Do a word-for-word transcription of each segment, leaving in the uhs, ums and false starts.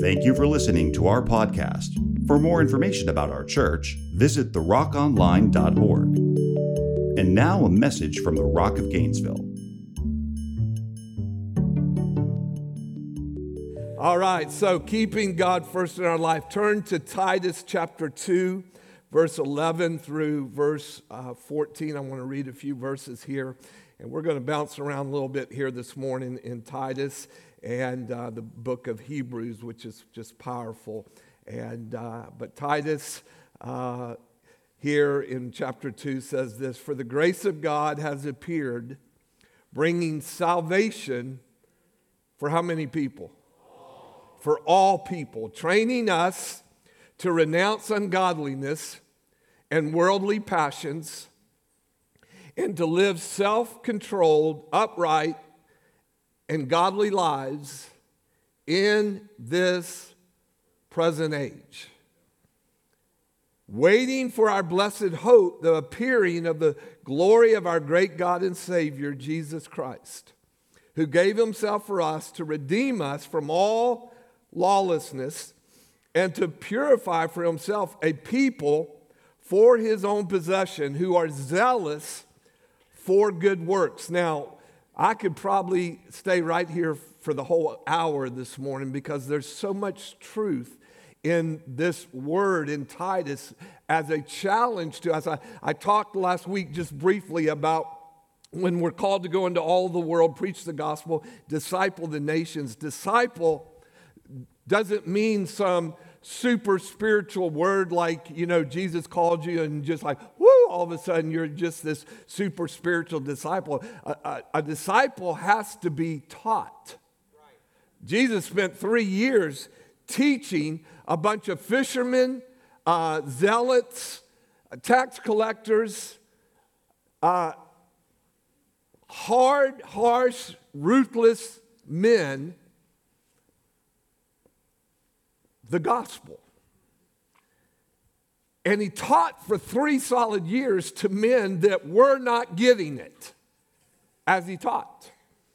Thank you for listening to our podcast. For more information about our church, visit the rock online dot org. And now a message from the Rock of Gainesville. All right, so keeping God first in our life, turn to Titus chapter two, verse eleven through verse uh, fourteen. I want to read a few verses here, and we're going to bounce around a little bit here this morning in Titus and uh, the book of Hebrews, which is just powerful. And uh, but Titus uh, here in chapter two says this: "For the grace of God has appeared, bringing salvation for how many people? For all people, training us to renounce ungodliness and worldly passions, and to live self-controlled, upright, and godly lives in this present age, waiting for our blessed hope, the appearing of the glory of our great God and Savior, Jesus Christ, who gave himself for us to redeem us from all lawlessness and to purify for himself a people for his own possession who are zealous for good works." Now, I could probably stay right here for the whole hour this morning because there's so much truth in this word in Titus as a challenge to us. I, I talked last week just briefly about when we're called to go into all the world, preach the gospel, disciple the nations. Disciple doesn't mean some super spiritual word like, you know, Jesus called you and just like, whoo, all of a sudden you're just this super spiritual disciple. A, a, a disciple has to be taught. Right. Jesus spent three years teaching a bunch of fishermen, uh, zealots, tax collectors, uh, hard, harsh, ruthless men the gospel. And he taught for three solid years to men that were not getting it as he taught.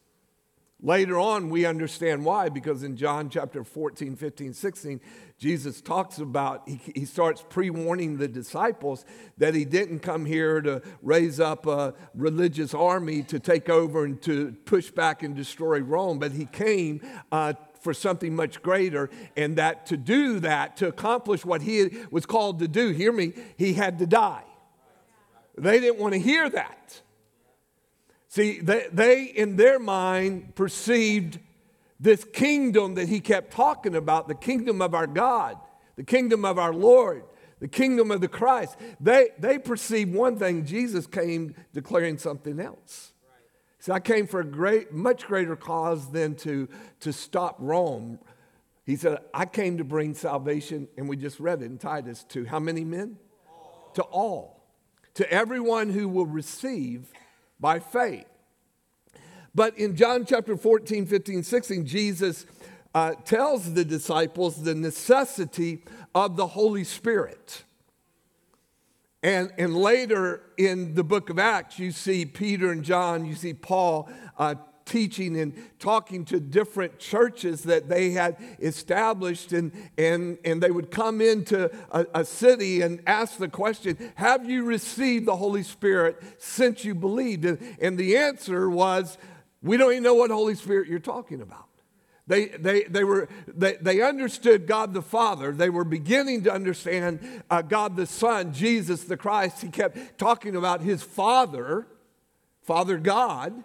Later on, we understand why, because in John chapter fourteen, fifteen, sixteen, Jesus talks about, he, he starts pre-warning the disciples that he didn't come here to raise up a religious army to take over and to push back and destroy Rome, but he came uh, for something much greater, and that to do that, to accomplish what he was called to do, hear me, he had to die. They didn't want to hear that. See, they, they in their mind perceived this kingdom that he kept talking about, the kingdom of our God, the kingdom of our Lord, the kingdom of the Christ. They, they perceived one thing. Jesus came declaring something else. See, I came for a great, much greater cause than to, to stop Rome. He said, I came to bring salvation, and we just read it in Titus, to how many men? All. To all. To everyone who will receive by faith. But in John chapter fourteen, fifteen, sixteen, Jesus uh, tells the disciples the necessity of the Holy Spirit. And, and later in the book of Acts, you see Peter and John, you see Paul uh, teaching and talking to different churches that they had established. And, and, and they would come into a, a city and ask the question, have you received the Holy Spirit since you believed? And, and the answer was, we don't even know what Holy Spirit you're talking about. They, they, they, were, they, they understood God the Father. They were beginning to understand uh, God the Son, Jesus the Christ. He kept talking about his Father, Father God.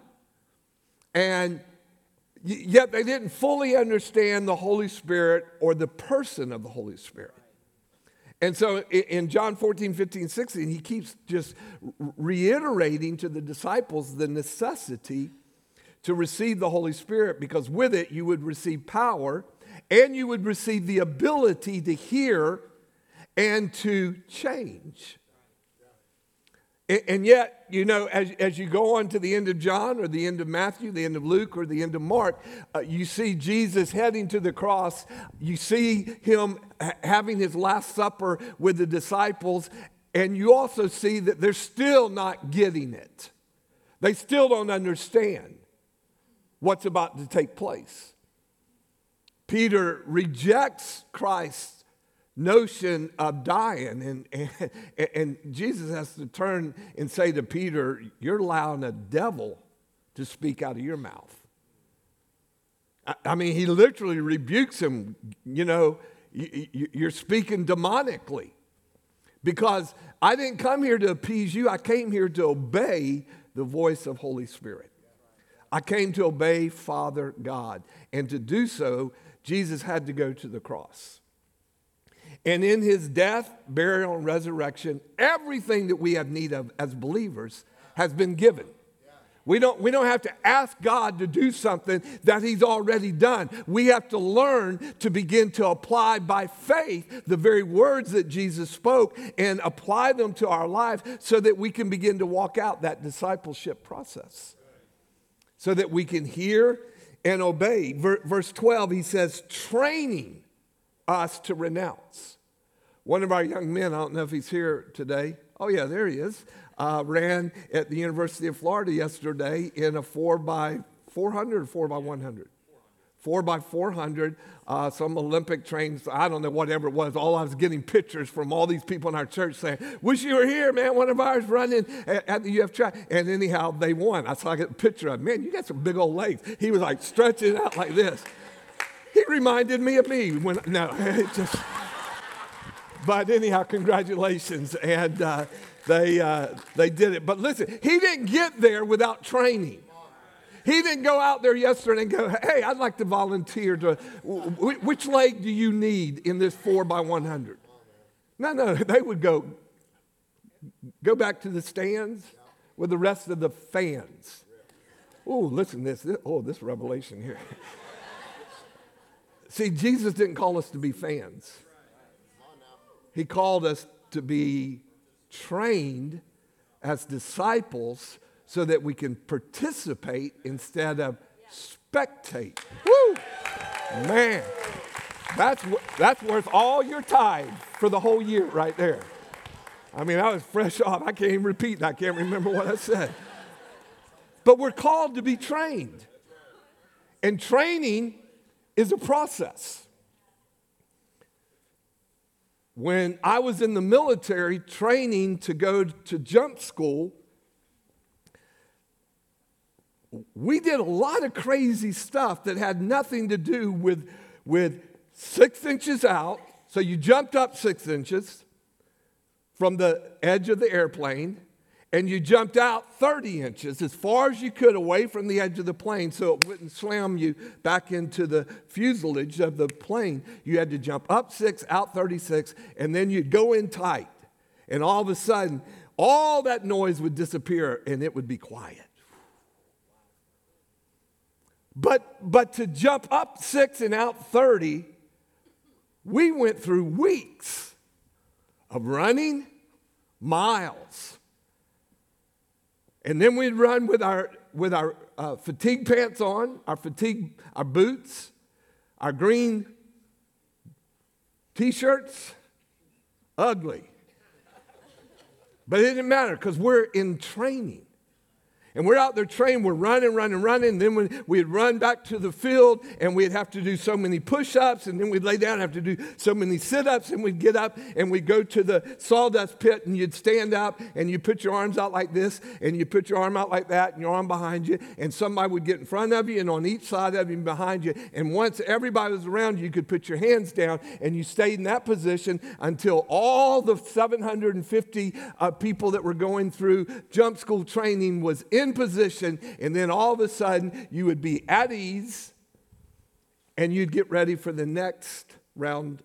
And yet they didn't fully understand the Holy Spirit or the person of the Holy Spirit. And so in John fourteen, fifteen, sixteen, he keeps just reiterating to the disciples the necessity to receive the Holy Spirit, because with it you would receive power and you would receive the ability to hear and to change. And yet, you know, as, as you go on to the end of John or the end of Matthew, the end of Luke or the end of Mark, uh, you see Jesus heading to the cross. You see him having his Last Supper with the disciples, and you also see that they're still not getting it. They still don't understand what's about to take place. Peter rejects Christ's notion of dying, and, and, and Jesus has to turn and say to Peter, you're allowing a devil to speak out of your mouth. I, I mean, he literally rebukes him, you know, you, you, you're speaking demonically. Because I didn't come here to appease you, I came here to obey the voice of Holy Spirit. I came to obey Father God. And to do so, Jesus had to go to the cross. And in his death, burial, and resurrection, everything that we have need of as believers has been given. We don't, we don't have to ask God to do something that he's already done. We have to learn to begin to apply by faith the very words that Jesus spoke and apply them to our lives so that we can begin to walk out that discipleship process. So that we can hear and obey. Verse twelve, he says, training us to renounce. One of our young men, I don't know if he's here today. Oh, yeah, there he is. Uh, ran at the University of Florida yesterday in a four by four hundred or four by one hundred? four by four hundred, uh, some Olympic trains, I don't know, whatever it was. All I was getting pictures from all these people in our church saying, wish you were here, man, one of ours running at, at the U F track. And anyhow, they won. I saw I get a picture of, man, you got some big old legs. He was like stretching out like this. He reminded me of me when, no, it just, but anyhow, congratulations. And uh, they, uh, they did it. But listen, he didn't get there without training. He didn't go out there yesterday and go, hey, I'd like to volunteer to, which leg do you need in this four by one hundred? No, no, they would go, go back to the stands with the rest of the fans. Oh, listen to this. this. Oh, this revelation here. See, Jesus didn't call us to be fans. He called us to be trained as disciples so that we can participate instead of spectate. Woo! Man, that's, that's worth all your tithe for the whole year right there. I mean, I was fresh off. I can't even repeat. I can't remember what I said. But we're called to be trained. And training is a process. When I was in the military training to go to jump school, we did a lot of crazy stuff that had nothing to do with, with six inches out. So you jumped up six inches from the edge of the airplane, and you jumped out thirty inches, as far as you could away from the edge of the plane so it wouldn't slam you back into the fuselage of the plane. You had to jump up six, out thirty-six, and then you'd go in tight. And all of a sudden, all that noise would disappear, and it would be quiet. But, but to jump up six and out thirty, we went through weeks of running miles. And then we'd run with our, with our uh, fatigue pants on, our fatigue, our boots, our green T-shirts. Ugly. But it didn't matter because we're in training. And we're out there trained, we're running, running, running. And then when we'd run back to the field and we'd have to do so many push-ups, and then we'd lay down and have to do so many sit-ups, and we'd get up and we'd go to the sawdust pit, and you'd stand up and you put your arms out like this, and you put your arm out like that, and your arm behind you, and somebody would get in front of you and on each side of you and behind you. And once everybody was around you, you could put your hands down, and you stayed in that position until all the seven hundred fifty uh, people that were going through jump school training was in position, and then all of a sudden you would be at ease and you'd get ready for the next round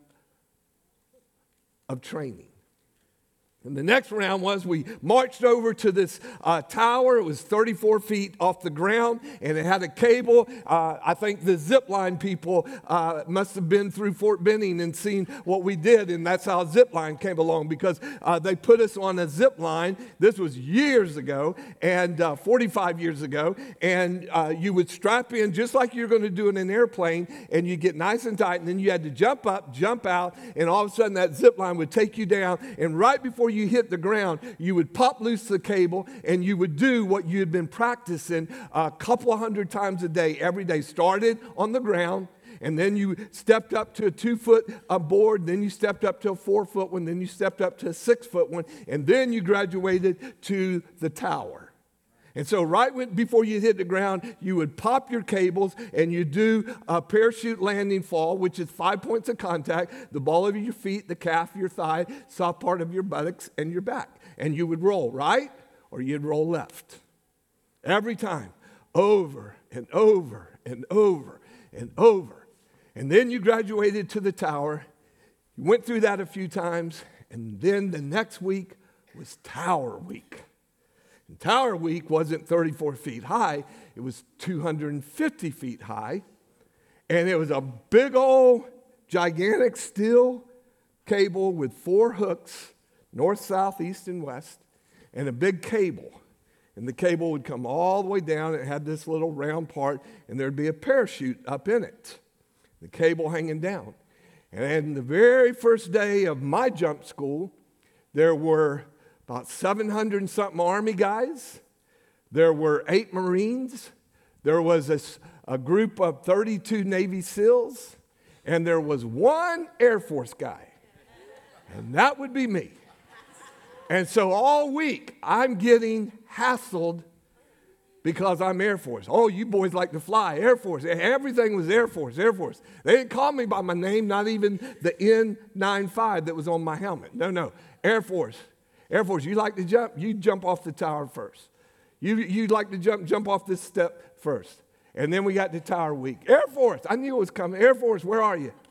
of training. And the next round was we marched over to this uh, tower. It was thirty-four feet off the ground, and it had a cable. Uh, I think the zip line people uh, must have been through Fort Benning and seen what we did, and that's how zip line came along, because uh, they put us on a zip line. This was years ago, and uh, forty-five years ago, and uh, you would strap in just like you're going to do in an airplane, and you get nice and tight, and then you had to jump up, jump out, and all of a sudden that zip line would take you down, and right before you hit the ground, you would pop loose the cable, and you would do what you had been practicing a couple of hundred times a day, every day. Started on the ground, and then you stepped up to a two-foot uh, board, then you stepped up to a four-foot one, then you stepped up to a six-foot one, and then you graduated to the tower. And so right when, before you hit the ground, you would pop your cables and you do a parachute landing fall, which is five points of contact, the ball of your feet, the calf of your thigh, soft part of your buttocks, and your back. And you would roll right or you'd roll left. Every time, over and over and over and over. And then you graduated to the tower. You went through that a few times, and then the next week was Tower Week. And Tower Week wasn't thirty-four feet high, it was two hundred fifty feet high. And it was a big old, gigantic steel cable with four hooks, north, south, east, and west, and a big cable. And the cable would come all the way down. It had this little round part, and there'd be a parachute up in it, the cable hanging down. And the very first day of my jump school, there were about seven hundred and something Army guys. There were eight Marines. There was a, a group of thirty-two Navy SEALs. And there was one Air Force guy. And that would be me. And so all week, I'm getting hassled because I'm Air Force. Oh, you boys like to fly, Air Force. Everything was Air Force, Air Force. They didn't call me by my name, not even the N ninety-five that was on my helmet. No, no, Air Force. Air Force, you like to jump? You jump off the tower first. You you like to jump, jump off this step first. And then we got to Tower Week. Air Force, I knew it was coming. Air Force, where are you?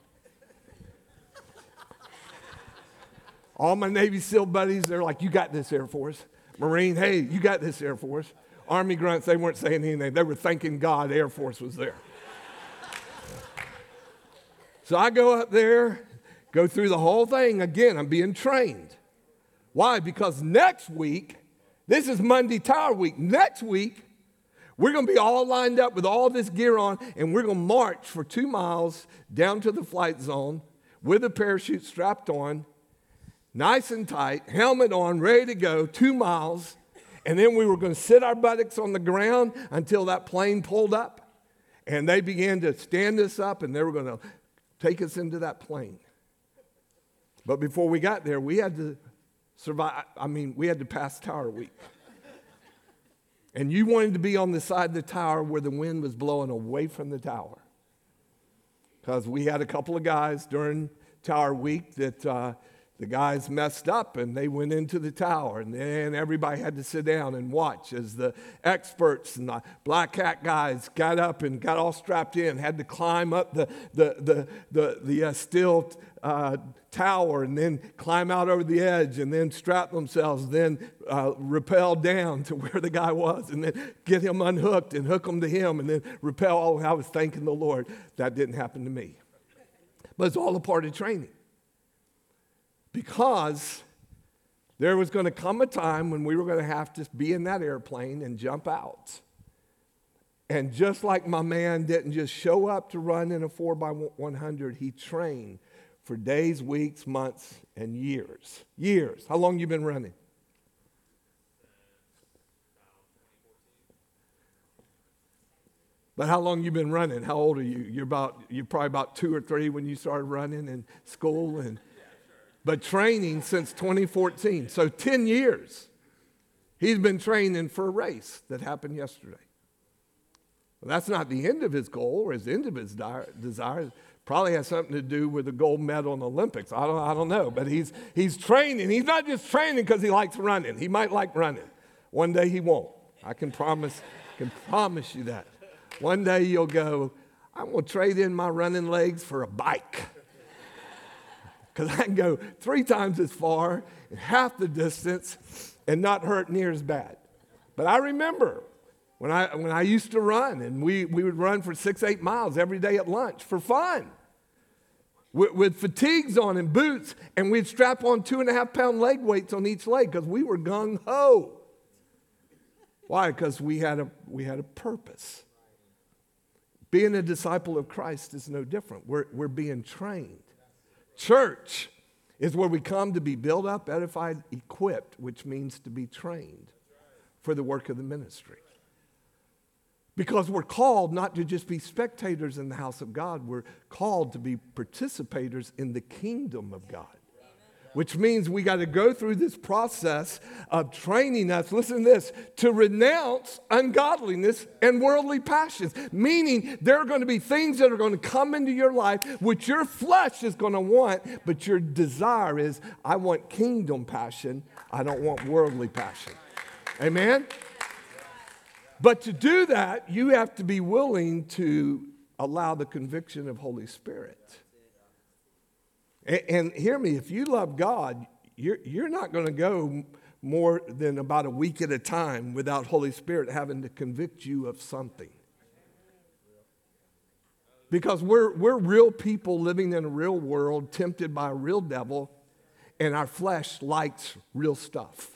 All my Navy SEAL buddies, they're like, you got this, Air Force. Marine, hey, you got this, Air Force. Army grunts, they weren't saying anything. They were thanking God Air Force was there. So I go up there, go through the whole thing. Again, I'm being trained. Why? Because next week, this is Monday Tower Week. Next week, we're going to be all lined up with all this gear on, and we're going to march for two miles down to the flight zone with a parachute strapped on, nice and tight, helmet on, ready to go, two miles. And then we were going to sit our buttocks on the ground until that plane pulled up. And they began to stand us up, and they were going to take us into that plane. But before we got there, we had to survive. I mean, we had to pass Tower Week. And you wanted to be on the side of the tower where the wind was blowing away from the tower. Because we had a couple of guys during Tower Week that uh, the guys messed up and they went into the tower, and then everybody had to sit down and watch as the experts and the black hat guys got up and got all strapped in, had to climb up the the the the, the uh, steel uh, tower and then climb out over the edge and then strap themselves, then uh, rappel down to where the guy was and then get him unhooked and hook him to him and then rappel. Oh, I was thanking the Lord. That didn't happen to me. But it's all a part of training. Because there was going to come a time when we were going to have to be in that airplane and jump out. And just like my man didn't just show up to run in a four by one hundred, he trained for days, weeks, months, and years. Years. How long you been running? But how long you been running? How old are you? You're about you're probably about two or three when you started running in school, and but training since twenty fourteen. So ten years. He's been training for a race that happened yesterday. Well, that's not the end of his goal or his end of his desire. Probably has something to do with the gold medal in the Olympics. I don't, I don't know. But he's, he's training. He's not just training because he likes running. He might like running. One day he won't. I can promise, can promise you that. One day you'll go, I'm going to trade in my running legs for a bike. Because I can go three times as far, half the distance, and not hurt near as bad. But I remember when I when I used to run, and we, we would run for six, eight miles every day at lunch for fun. With, with fatigues on and boots, and we'd strap on two and a half pound leg weights on each leg because we were gung-ho. Why? Because we had a we had a purpose. Being a disciple of Christ is no different. We're, we're being trained. Church is where we come to be built up, edified, equipped, which means to be trained for the work of the ministry. Because we're called not to just be spectators in the house of God. We're called to be participators in the kingdom of God. Which means we got to go through this process of training us, listen to this, to renounce ungodliness and worldly passions. Meaning there are going to be things that are going to come into your life which your flesh is going to want, but your desire is, I want kingdom passion. I don't want worldly passion. Amen? But to do that, you have to be willing to allow the conviction of Holy Spirit. And hear me, if you love God, you're, you're not going to go more than about a week at a time without Holy Spirit having to convict you of something. Because we're, we're real people living in a real world, tempted by a real devil, and our flesh likes real stuff.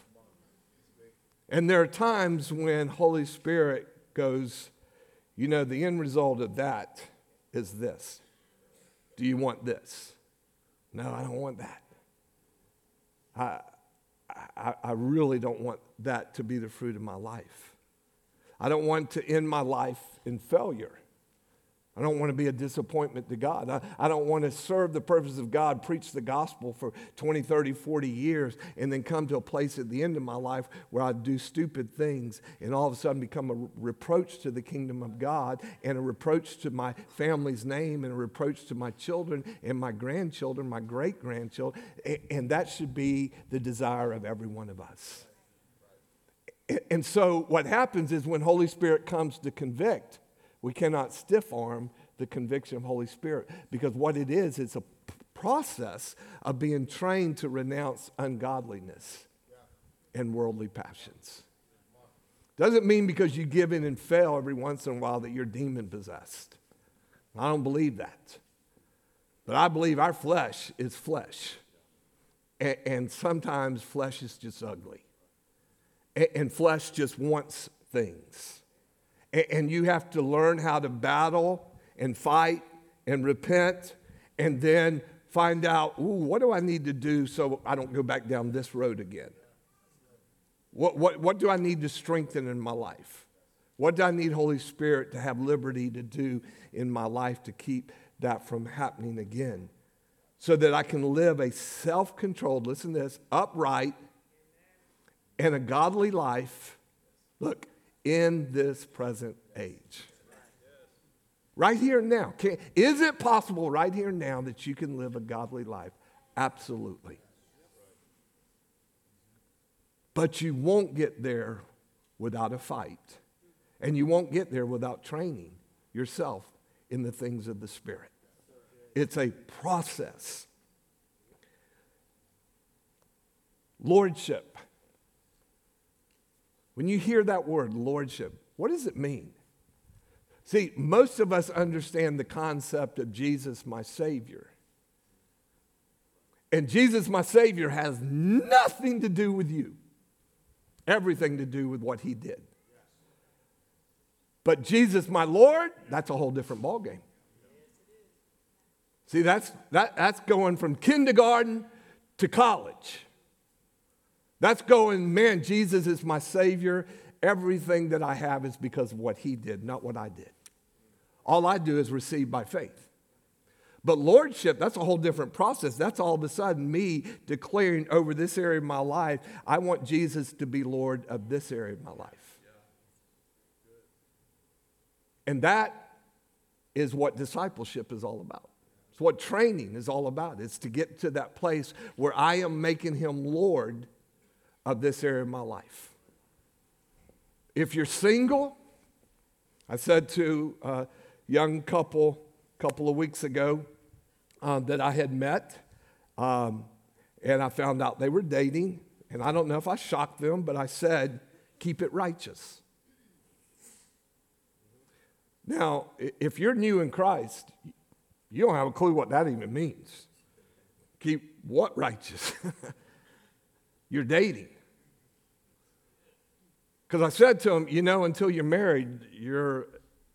And there are times when Holy Spirit goes, you know, the end result of that is this. Do you want this? No, I don't want that. I, I, I really don't want that to be the fruit of my life. I don't want to end my life in failure. I don't want to be a disappointment to God. I, I don't want to serve the purpose of God, preach the gospel for twenty, thirty, forty years, and then come to a place at the end of my life where I do stupid things and all of a sudden become a reproach to the kingdom of God and a reproach to my family's name and a reproach to my children and my grandchildren, my great-grandchildren. And, and that should be the desire of every one of us. And, and so what happens is when Holy Spirit comes to convict, we cannot stiff-arm the conviction of Holy Spirit because what it is, it's a p- process of being trained to renounce ungodliness and worldly passions. Doesn't mean because you give in and fail every once in a while that you're demon-possessed. I don't believe that. But I believe our flesh is flesh. And, and sometimes flesh is just ugly. And, and flesh just wants things. And you have to learn how to battle and fight and repent and then find out, ooh, what do I need to do so I don't go back down this road again? What, what, what do I need to strengthen in my life? What do I need Holy Spirit to have liberty to do in my life to keep that from happening again? So that I can live a self-controlled, listen to this, upright and a godly life. Look, in this present age. Right here and now. Can, is it possible right here and now that you can live a godly life? Absolutely. But you won't get there without a fight. And you won't get there without training yourself in the things of the Spirit. It's a process. Lordship. When you hear that word, lordship, what does it mean? See, most of us understand the concept of Jesus, my Savior. And Jesus, my Savior, has nothing to do with you. Everything to do with what he did. But Jesus, my Lord, that's a whole different ballgame. See, that's, that, that's going from kindergarten to college. That's going, man, Jesus is my Savior. Everything that I have is because of what he did, not what I did. All I do is receive by faith. But lordship, that's a whole different process. That's all of a sudden me declaring over this area of my life, I want Jesus to be Lord of this area of my life. And that is what discipleship is all about. It's what training is all about. It's to get to that place where I am making him Lord of this area of my life. If you're single, I said to a young couple a couple of weeks ago uh, that I had met, um, and I found out they were dating, and I don't know if I shocked them, but I said, keep it righteous. Now, if you're new in Christ, you don't have a clue what that even means. Keep what righteous? You're dating. Because I said to him, you know, until you're married, you're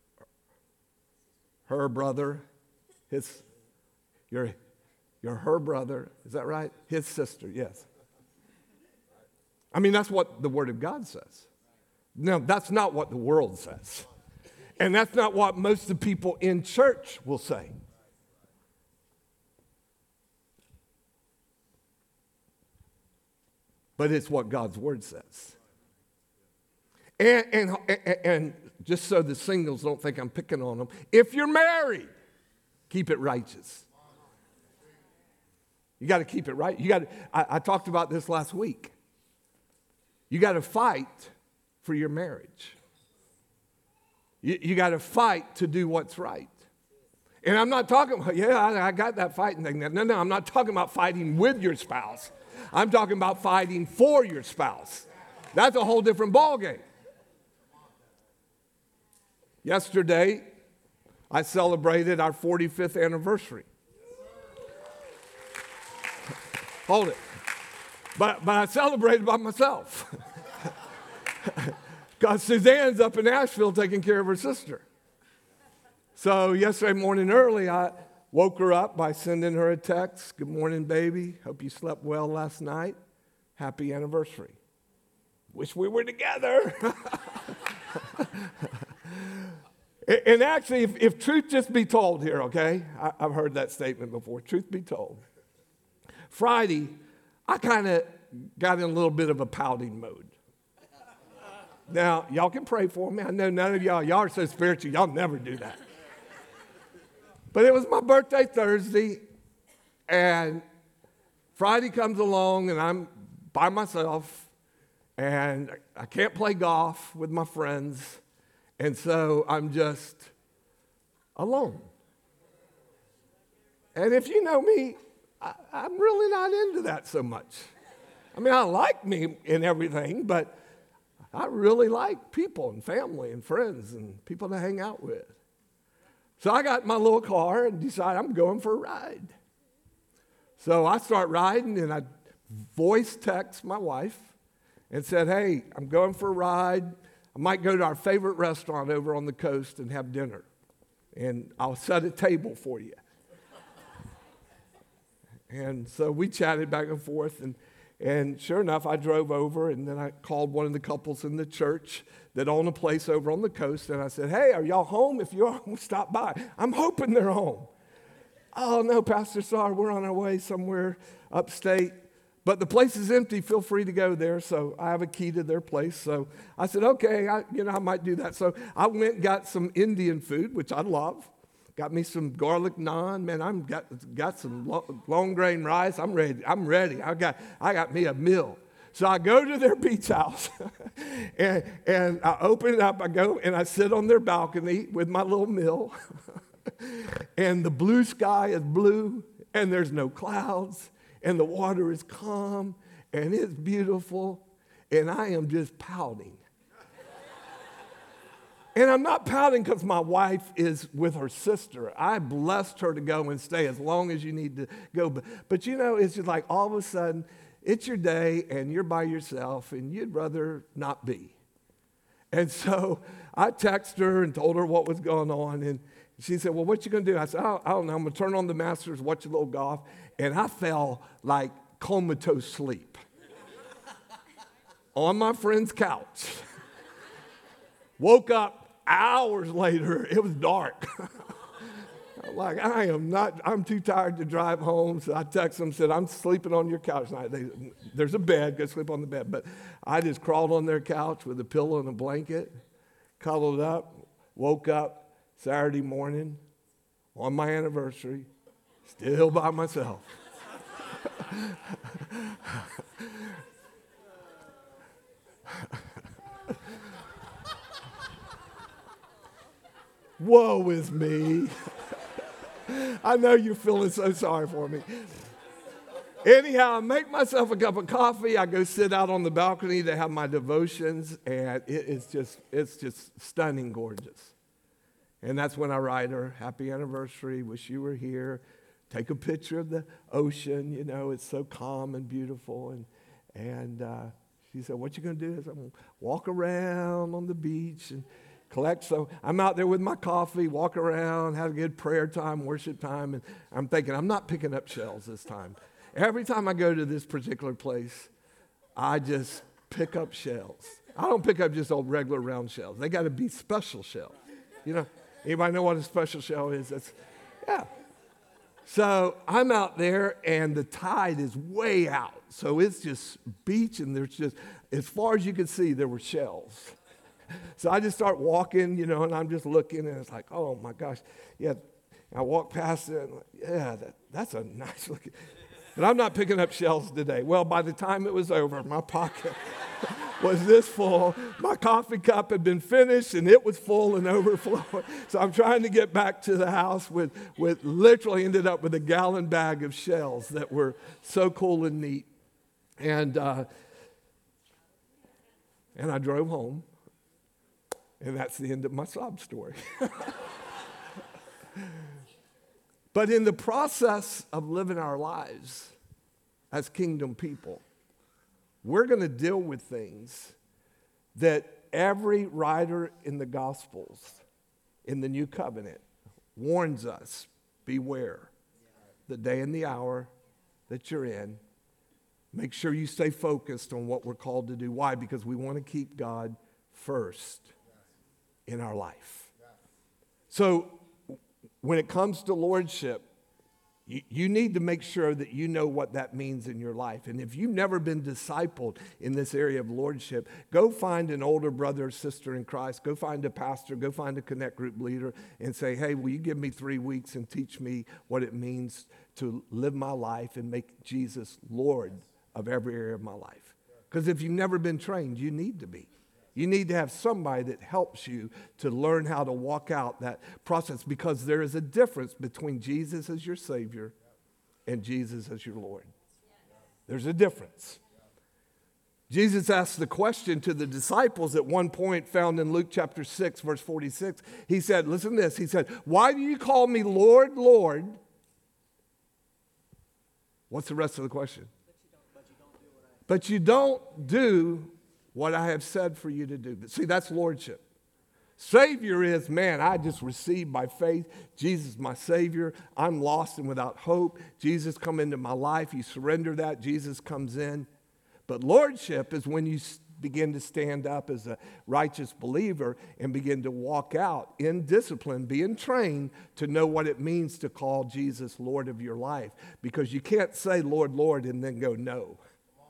her brother, his, you're, you're her brother, is that right? His sister, yes. I mean, that's what the Word of God says. No, that's not what the world says. And that's not what most of the people in church will say. But it's what God's word says. And, and, and just so the singles don't think I'm picking on them, if you're married, keep it righteous. You got to keep it right. You got. to, I, I talked about this last week. You got to fight for your marriage. You, you got to fight to do what's right. And I'm not talking about, yeah, I, I got that fighting thing. No, no, I'm not talking about fighting with your spouse. I'm talking about fighting for your spouse. That's a whole different ballgame. Yesterday, I celebrated our forty-fifth anniversary. Hold it. But, but I celebrated by myself. Because Suzanne's up in Nashville taking care of her sister. So yesterday morning early, I woke her up by sending her a text. Good morning, baby. Hope you slept well last night. Happy anniversary. Wish we were together. And actually, if, if truth just be told here, okay? I, I've heard that statement before. Truth be told. Friday, I kind of got in a little bit of a pouting mode. Now, y'all can pray for me. I know none of y'all, y'all are so spiritual, y'all never do that. But it was my birthday Thursday, and Friday comes along, and I'm by myself, and I can't play golf with my friends, and so I'm just alone. And if you know me, I, I'm really not into that so much. I mean, I like me and everything, but I really like people and family and friends and people to hang out with. So I got my little car and decided I'm going for a ride. So I start riding, and I voice text my wife and said, hey, I'm going for a ride. I might go to our favorite restaurant over on the coast and have dinner, and I'll set a table for you. And so we chatted back and forth, and, and sure enough, I drove over, and then I called one of the couples in the church that own a place over on the coast, and I said, hey, are y'all home? If you are, we'll stop by. I'm hoping they're home. Oh, no, Pastor, sorry, we're on our way somewhere upstate. But the place is empty. Feel free to go there. So I have a key to their place. So I said, okay, I, you know, I might do that. So I went and got some Indian food, which I love. Got me some garlic naan. Man, I'm got got some long, long grain rice. I'm ready. I'm ready. I got I got me a meal. So I go to their beach house, and, and I open it up. I go and I sit on their balcony with my little meal, and the blue sky is blue, and there's no clouds, and the water is calm, and it's beautiful, and I am just pouting. And I'm not pouting because my wife is with her sister. I blessed her to go and stay as long as you need to go. But, but you know, it's just like all of a sudden, it's your day, and you're by yourself, and you'd rather not be. And so I texted her and told her what was going on, and she said, well, what you going to do? I said, oh, I don't know. I'm going to turn on the Masters, watch a little golf. And I fell like comatose sleep on my friend's couch. Woke up hours later. It was dark. I'm like, I am not, I'm too tired to drive home. So I texted them, said, I'm sleeping on your couch tonight. They, there's a bed, go sleep on the bed. But I just crawled on their couch with a pillow and a blanket, cuddled up, woke up Saturday morning on my anniversary, still by myself. Woe is me. I know you're feeling so sorry for me. Anyhow, I make myself a cup of coffee. I go sit out on the balcony to have my devotions, and it is just, it's just stunning gorgeous. And that's when I write her, happy anniversary, wish you were here. Take a picture of the ocean, you know, it's so calm and beautiful. And, and uh, she said, what you going to do? I said, I'm going to walk around on the beach and collect. So I'm out there with my coffee, walk around, have a good prayer time, worship time. And I'm thinking, I'm not picking up shells this time. Every time I go to this particular place, I just pick up shells. I don't pick up just old regular round shells. They got to be special shells. You know, anybody know what a special shell is? That's, yeah. So I'm out there, and the tide is way out. So it's just beach, and there's just, as far as you can see, there were shells. So I just start walking, you know, and I'm just looking, and it's like, oh, my gosh. Yeah, and I walk past it, and like, yeah, that, that's a nice looking. But I'm not picking up shells today. Well, by the time it was over, my pocket was this full. My coffee cup had been finished, and it was full and overflowing. So I'm trying to get back to the house with, with literally ended up with a gallon bag of shells that were so cool and neat. And, uh, and I drove home, and that's the end of my sob story. But in the process of living our lives as kingdom people, we're going to deal with things that every writer in the Gospels, in the New Covenant, warns us, beware the day and the hour that you're in. Make sure you stay focused on what we're called to do. Why? Because we want to keep God first in our life. So when it comes to lordship, you, you need to make sure that you know what that means in your life. And if you've never been discipled in this area of lordship, go find an older brother or sister in Christ. Go find a pastor. Go find a Connect Group leader and say, hey, will you give me three weeks and teach me what it means to live my life and make Jesus Lord of every area of my life? Because if you've never been trained, you need to be. You need to have somebody that helps you to learn how to walk out that process, because there is a difference between Jesus as your Savior and Jesus as your Lord. There's a difference. Jesus asked the question to the disciples at one point, found in Luke chapter six, verse forty-six. He said, listen to this. He said, why do you call me Lord, Lord? What's the rest of the question? But you don't do what I have said for you to do. See, that's lordship. Savior is, man, I just received by faith. Jesus is my Savior. I'm lost and without hope. Jesus come into my life. You surrender that. Jesus comes in. But lordship is when you begin to stand up as a righteous believer and begin to walk out in discipline, being trained to know what it means to call Jesus Lord of your life. Because you can't say, Lord, Lord, and then go, no.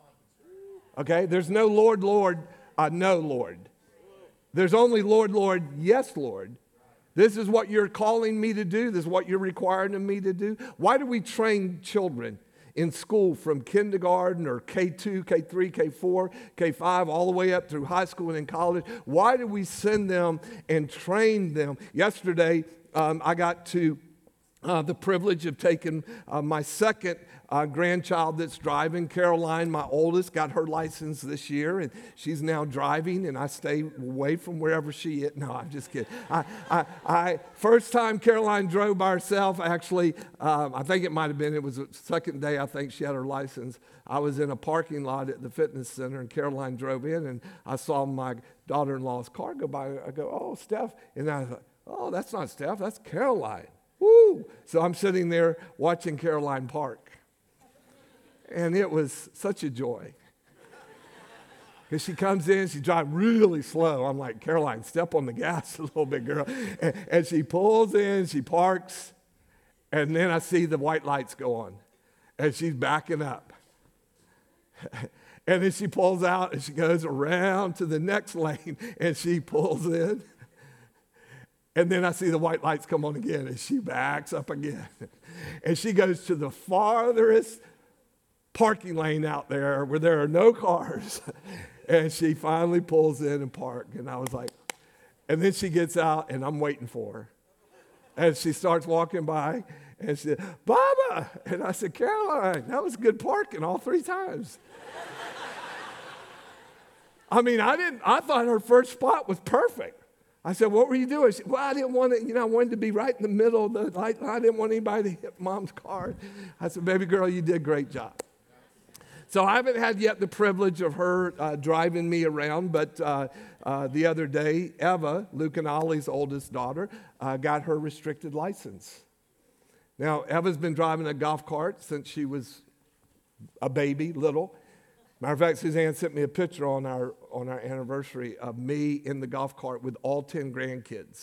Okay, there's no Lord, Lord, uh, no, Lord. There's only Lord, Lord, yes, Lord. This is what you're calling me to do. This is what you're requiring of me to do. Why do we train children in school from kindergarten or K two, K three, K four, K five, all the way up through high school and in college? Why do we send them and train them? Yesterday, um, I got to uh, the privilege of taking uh, my second Uh, grandchild that's driving. Caroline, my oldest, got her license this year, and she's now driving, and I stay away from wherever she is. No, I'm just kidding. I, I, I first time Caroline drove by herself, actually, um, I think it might have been, it was the second day I think she had her license. I was in a parking lot at the fitness center, and Caroline drove in, and I saw my daughter-in-law's car go by. I go, oh, Steph. And I thought, oh, that's not Steph, that's Caroline. Woo! So I'm sitting there watching Caroline park. And it was such a joy. Because she comes in, she drives really slow. I'm like, Caroline, step on the gas a little bit, girl. And, and she pulls in, she parks, and then I see the white lights go on. And she's backing up. And then she pulls out, and she goes around to the next lane, and she pulls in. And then I see the white lights come on again, and she backs up again. And she goes to the farthest parking lane out there where there are no cars. And she finally pulls in and parks. And I was like, and then she gets out and I'm waiting for her. And she starts walking by and she said, Baba. And I said, Caroline, that was good parking all three times. I mean, I didn't, I thought her first spot was perfect. I said, what were you doing? She said, well, I didn't want to, you know, I wanted to be right in the middle of the light. I didn't want anybody to hit Mom's car. I said, baby girl, you did a great job. So I haven't had yet the privilege of her uh, driving me around, but uh, uh, the other day, Eva, Luke and Ollie's oldest daughter, uh, got her restricted license. Now, Eva's been driving a golf cart since she was a baby, little. Matter of fact, Suzanne sent me a picture on our on our anniversary of me in the golf cart with all ten grandkids.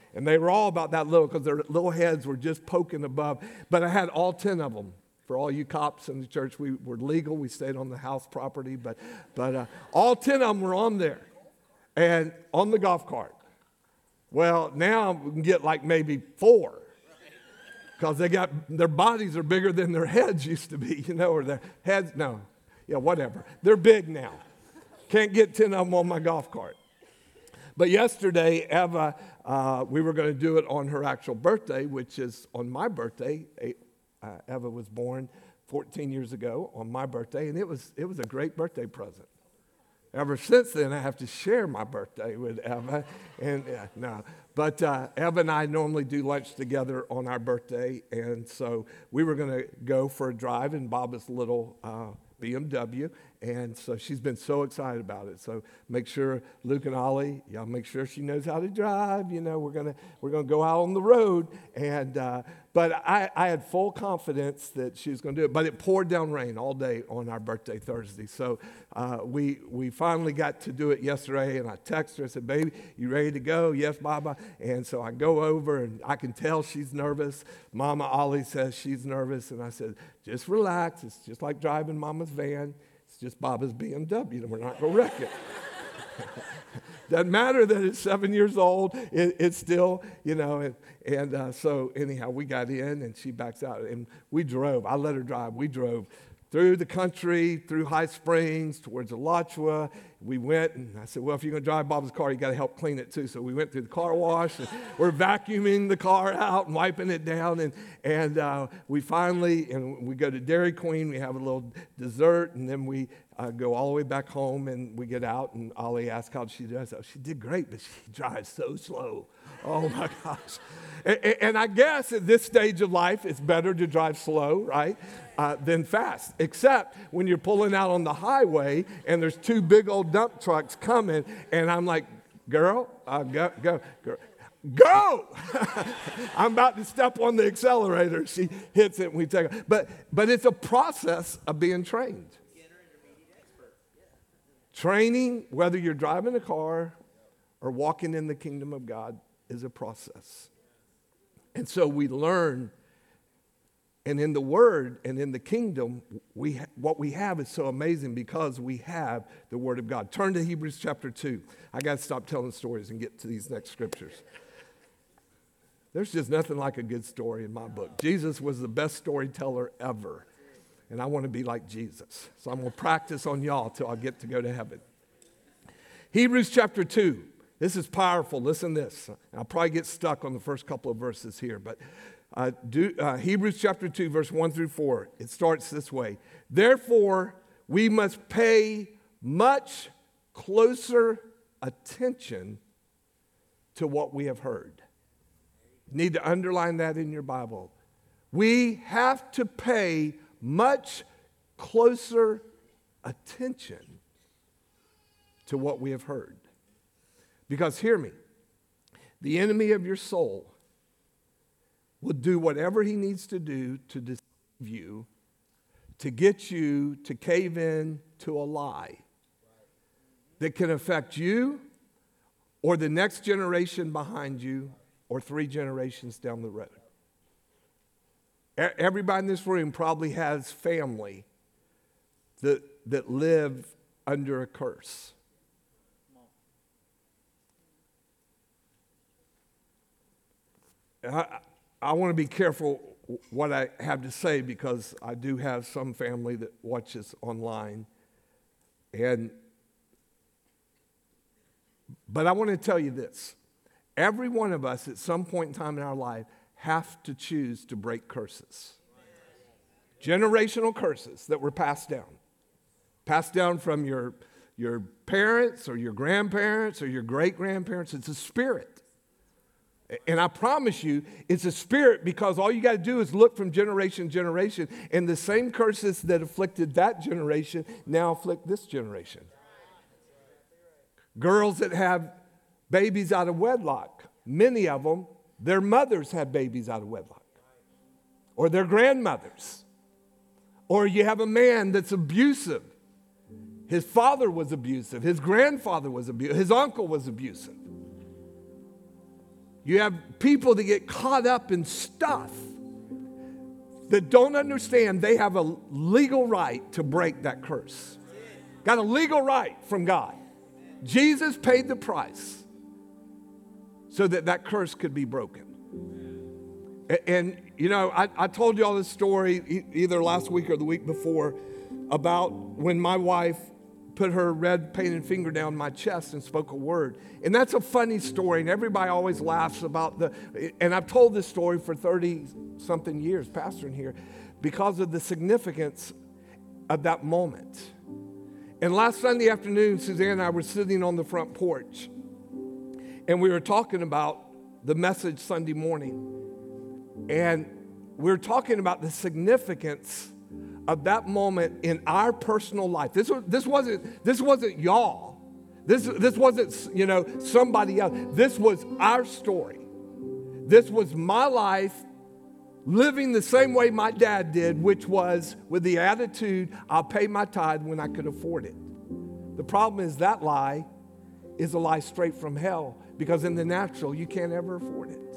And they were all about that little because their little heads were just poking above. But I had all ten of them. For all you cops in the church, we were legal. We stayed on the house property. But, but uh, all ten of them were on there and on the golf cart. Well, now we can get like maybe four because they got, their bodies are bigger than their heads used to be, you know, or their heads, no. Yeah, whatever. They're big now. Can't get ten of them on my golf cart. But yesterday, Eva, uh, we were going to do it on her actual birthday, which is on my birthday. Uh, Eva was born fourteen years ago on my birthday, and it was it was a great birthday present. Ever since then, I have to share my birthday with Eva. And uh, no, but uh, Eva and I normally do lunch together on our birthday, and so we were going to go for a drive in Baba's little uh, B M W, and so she's been so excited about it. So make sure Luke and Ollie, y'all make sure she knows how to drive. You know, we're gonna we're gonna go out on the road, and uh, but I, I had full confidence that she was gonna do it. But it poured down rain all day on our birthday Thursday, so uh, we we finally got to do it yesterday. And I texted her, I said, "Baby, you ready to go?" "Yes, Baba." And so I go over, and I can tell she's nervous. Mama Ollie says she's nervous, and I said, "Just relax. It's just like driving Mama's van. It's just Baba's B M W, and we're not going to wreck it." Doesn't matter that it's seven years old. It, it's still, you know, and, and uh, so anyhow, we got in, and she backs out, and we drove. I let her drive. We drove through the country, through High Springs, towards Alachua. We went, and I said, "Well, if you're going to drive Bob's car, you got to help clean it too." So we went through the car wash, and we're vacuuming the car out and wiping it down, and and uh, we finally, and we go to Dairy Queen. We have a little dessert, and then we uh, go all the way back home, and we get out, and Ollie asked how she did. I said, "Oh, she did great, but she drives so slow." Oh my gosh. And, and I guess at this stage of life, it's better to drive slow, right, uh, than fast. Except when you're pulling out on the highway and there's two big old dump trucks coming, and I'm like, girl, uh, go, go, go. Go! I'm about to step on the accelerator. She hits it, and we take it. But, but it's a process of being trained. Training, whether you're driving a car or walking in the kingdom of God, is a process. And so we learn, and in the Word and in the kingdom, we ha- what we have is so amazing because we have the Word of God. Turn to Hebrews chapter two. I got to stop telling stories and get to these next scriptures. There's just nothing like a good story in my book. Jesus was the best storyteller ever, and I want to be like Jesus. So I'm going to practice on y'all till I get to go to heaven. Hebrews chapter two. This is powerful. Listen to this. I'll probably get stuck on the first couple of verses here, but uh, do, uh, Hebrews chapter two, verse one through four, it starts this way. Therefore, we must pay much closer attention to what we have heard. You need to underline that in your Bible. We have to pay much closer attention to what we have heard. Because hear me, the enemy of your soul will do whatever he needs to do to deceive you, to get you to cave in to a lie that can affect you or the next generation behind you or three generations down the road. Everybody in this room probably has family that, that live under a curse. I, I want to be careful what I have to say because I do have some family that watches online. And, but I want to tell you this. Every one of us at some point in time in our life have to choose to break curses. Generational curses that were passed down. Passed down from your, your parents or your grandparents or your great-grandparents. It's a spirit. And I promise you, it's a spirit because all you got to do is look from generation to generation, and the same curses that afflicted that generation now afflict this generation. Girls that have babies out of wedlock, many of them, their mothers had babies out of wedlock, or their grandmothers. Or you have a man that's abusive. His father was abusive. His grandfather was abusive. His uncle was abusive. You have people that get caught up in stuff that don't understand they have a legal right to break that curse. Got a legal right from God. Jesus paid the price so that that curse could be broken. And, and you know, I, I told you all this story e- either last week or the week before about when my wife put her red painted finger down my chest and spoke a word. And that's a funny story, and everybody always laughs about the, and I've told this story for thirty-something years, pastoring here, because of the significance of that moment. And last Sunday afternoon, Suzanne and I were sitting on the front porch, and we were talking about the message Sunday morning. And we were talking about the significance of that moment in our personal life. This, was, this, wasn't, this wasn't y'all. This, this wasn't, you know, somebody else. This was our story. This was my life living the same way my dad did, which was with the attitude, I'll pay my tithe when I could afford it. The problem is that lie is a lie straight from hell, because in the natural, you can't ever afford it.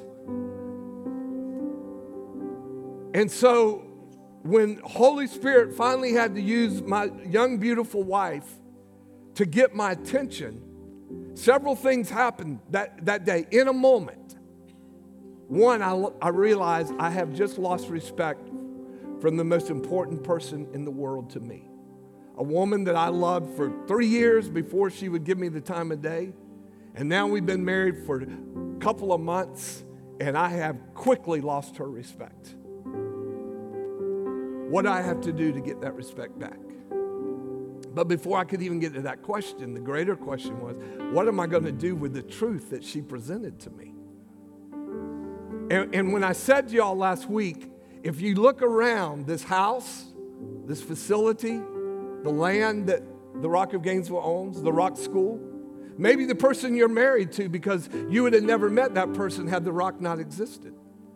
And so when Holy Spirit finally had to use my young, beautiful wife to get my attention, several things happened that, that day in a moment. One, I, I realized I have just lost respect from the most important person in the world to me. A woman that I loved for three years before she would give me the time of day. And now we've been married for a couple of months, and I have quickly lost her respect. What do I have to do to get that respect back? But before I could even get to that question, the greater question was, what am I going to do with the truth that she presented to me? And, and when I said to y'all last week, if you look around this house, this facility, the land that the Rock of Gainesville owns, the Rock School, maybe the person you're married to, because you would have never met that person had the Rock not existed.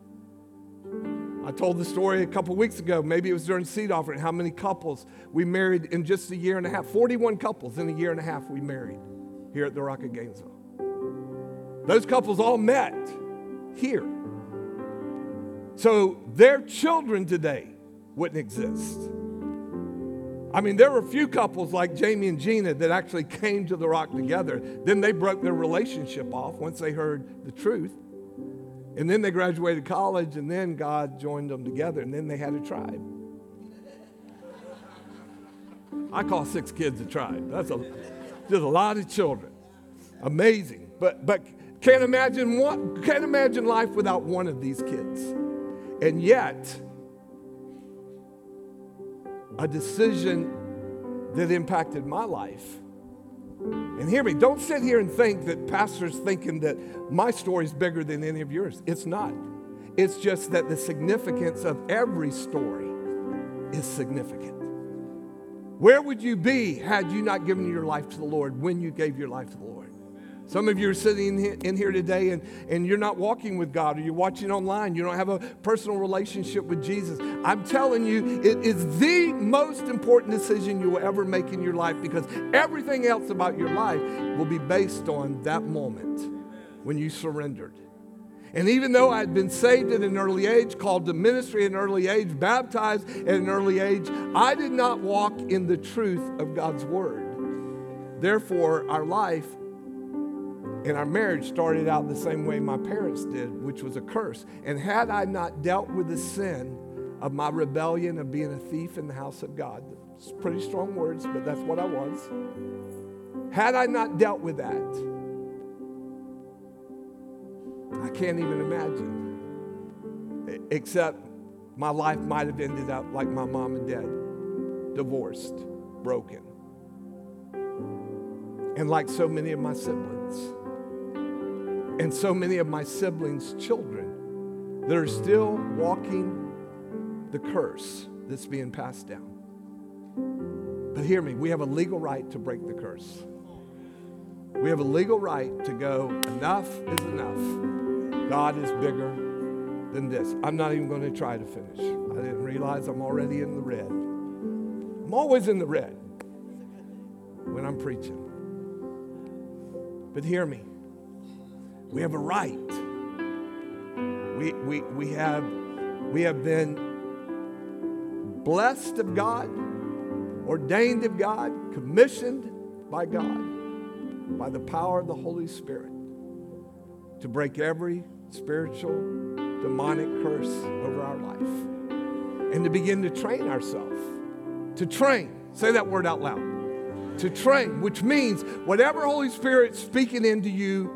I told the story a couple weeks ago, maybe it was during seed offering, how many couples we married in just a year and a half. forty-one couples in a year and a half we married here at the Rock of Gainesville. Those couples all met here. So their children today wouldn't exist. I mean, there were a few couples like Jamie and Gina that actually came to the Rock together. Then they broke their relationship off once they heard the truth. And then they graduated college, and then God joined them together, and then they had a tribe. I call six kids a tribe. That's a, just a lot of children. Amazing. But but can't imagine one, can't imagine life without one of these kids. And yet, a decision that impacted my life. And hear me, don't sit here and think that pastor's thinking that my story is bigger than any of yours. It's not. It's just that the significance of every story is significant. Where would you be had you not given your life to the Lord when you gave your life to the Lord? Some of you are sitting in here today and, and you're not walking with God, or you're watching online. You don't have a personal relationship with Jesus. I'm telling you, it is the most important decision you will ever make in your life, because everything else about your life will be based on that moment when you surrendered. And even though I had been saved at an early age, called to ministry at an early age, baptized at an early age, I did not walk in the truth of God's word. Therefore, our life and our marriage started out the same way my parents did, which was a curse. And had I not dealt with the sin of my rebellion of being a thief in the house of God, it's pretty strong words, but that's what I was. Had I not dealt with that, I can't even imagine. Except my life might have ended up like my mom and dad, divorced, broken. And like so many of my siblings. And so many of my siblings' children that are still walking the curse that's being passed down. But hear me, we have a legal right to break the curse. We have a legal right to go, enough is enough. God is bigger than this. I'm not even going to try to finish. I didn't realize I'm already in the red. I'm always in the red when I'm preaching. But hear me. We have a right We, we, we, have, we have been blessed of God, ordained of God, commissioned by God, by the power of the Holy Spirit, to break every spiritual, demonic curse over our life, and to begin to train ourselves. To train. Say that word out loud. To train, which means whatever Holy Spirit's speaking into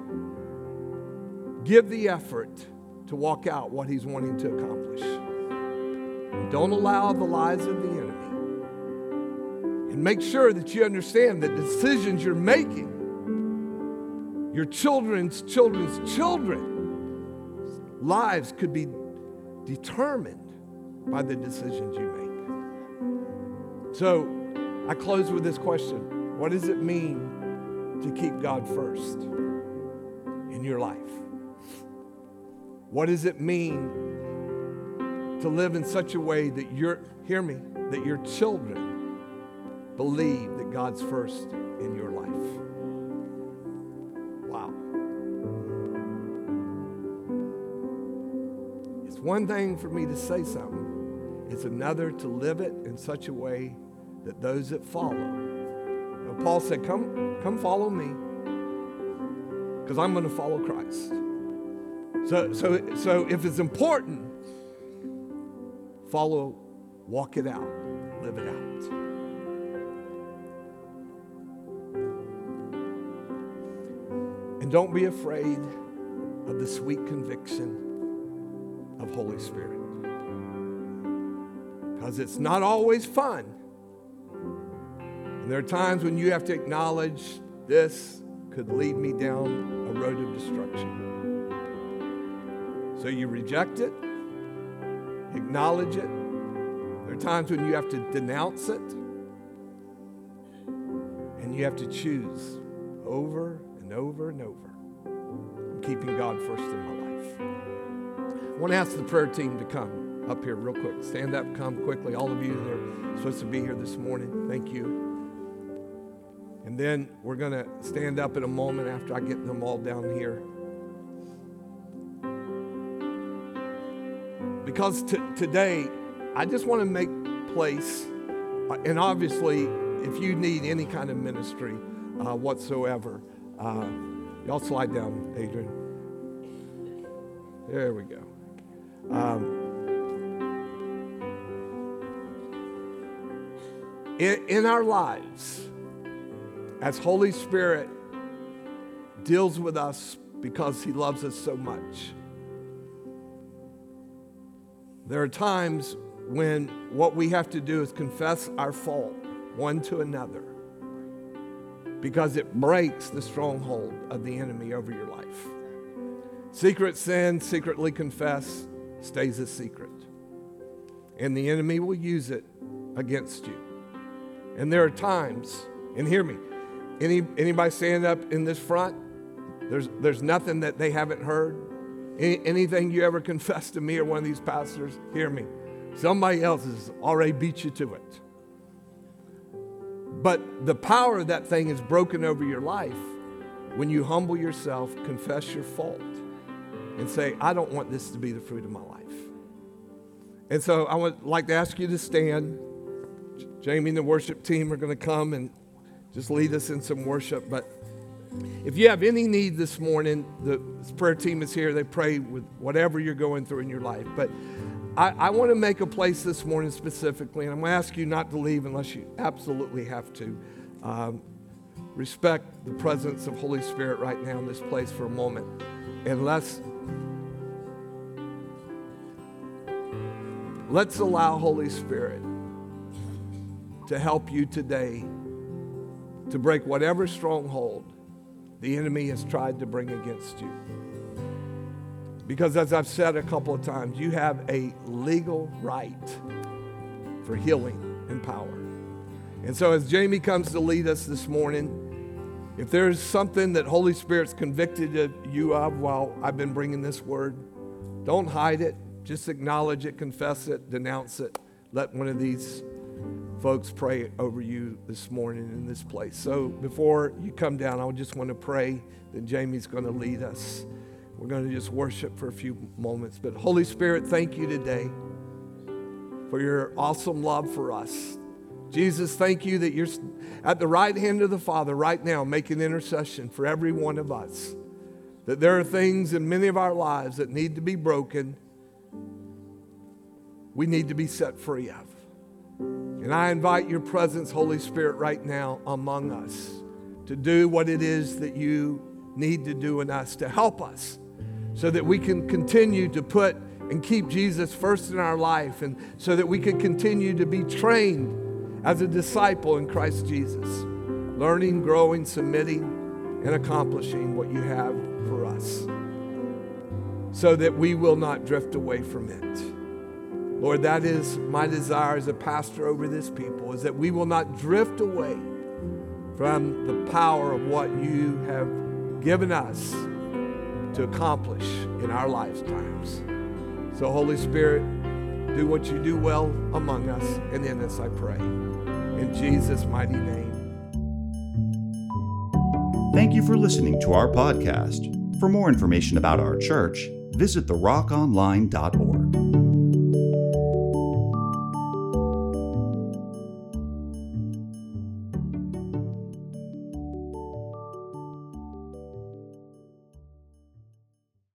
you, give the effort to walk out what He's wanting to accomplish. And don't allow the lies of the enemy. And make sure that you understand that decisions you're making, your children's children's children's lives could be determined by the decisions you make. So, I close with this question. What does it mean to keep God first in your life? What does it mean to live in such a way that your, hear me, that your children believe that God's first in your life? Wow. It's one thing for me to say something. It's another to live it in such a way that those that follow. You know, Paul said, come, come follow me, because I'm going to follow Christ. So, so, so if it's important, follow, walk it out, live it out. And don't be afraid of the sweet conviction of Holy Spirit, because it's not always fun. And there are times when you have to acknowledge this could lead me down a road of destruction. So you reject it, acknowledge it. There are times when you have to denounce it, and you have to choose over and over and over, keeping God first in my life. I want to ask the prayer team to come up here real quick. Stand up, come quickly. All of you that are supposed to be here this morning, thank you. And then we're going to stand up in a moment after I get them all down here. Because t- today, I just want to make place, uh, and obviously, if you need any kind of ministry uh, whatsoever, uh, y'all slide down, Adrian. There we go. Um, in, in our lives, as Holy Spirit deals with us because He loves us so much, there are times when what we have to do is confess our fault one to another, because it breaks the stronghold of the enemy over your life. Secret sin, secretly confessed, stays a secret. And the enemy will use it against you. And there are times, and hear me, any anybody stand up in this front, there's, there's nothing that they haven't heard. Any, anything you ever confess to me or one of these pastors, hear me. Somebody else has already beat you to it. But the power of that thing is broken over your life when you humble yourself, confess your fault, and say, I don't want this to be the fruit of my life. And so I would like to ask you to stand. Jamie and the worship team are going to come and just lead us in some worship. But if you have any need this morning, the prayer team is here. They pray with whatever you're going through in your life. But I, I want to make a place this morning specifically, and I'm going to ask you not to leave unless you absolutely have to. Um, respect the presence of Holy Spirit right now in this place for a moment. And let's, let's allow Holy Spirit to help you today to break whatever stronghold the enemy has tried to bring against you. Because as I've said a couple of times, you have a legal right for healing and power. And so as Jamie comes to lead us this morning, if there's something that Holy Spirit's convicted you of while I've been bringing this word, don't hide it. Just acknowledge it, confess it, denounce it. Let one of these folks pray over you this morning in this place. So before you come down, I just want to pray that Jamie's going to lead us. We're going to just worship for a few moments. But Holy Spirit, thank you today for your awesome love for us. Jesus, thank you that you're at the right hand of the Father right now making intercession for every one of us. That there are things in many of our lives that need to be broken. We need to be set free of. And I invite your presence, Holy Spirit, right now among us to do what it is that you need to do in us, to help us so that we can continue to put and keep Jesus first in our life, and so that we can continue to be trained as a disciple in Christ Jesus, learning, growing, submitting, and accomplishing what you have for us, so that we will not drift away from it. Lord, that is my desire as a pastor over this people, is that we will not drift away from the power of what you have given us to accomplish in our lifetimes. So Holy Spirit, do what you do well among us and in us, I pray. In Jesus' mighty name. Thank you for listening to our podcast. For more information about our church, visit the rock online dot org.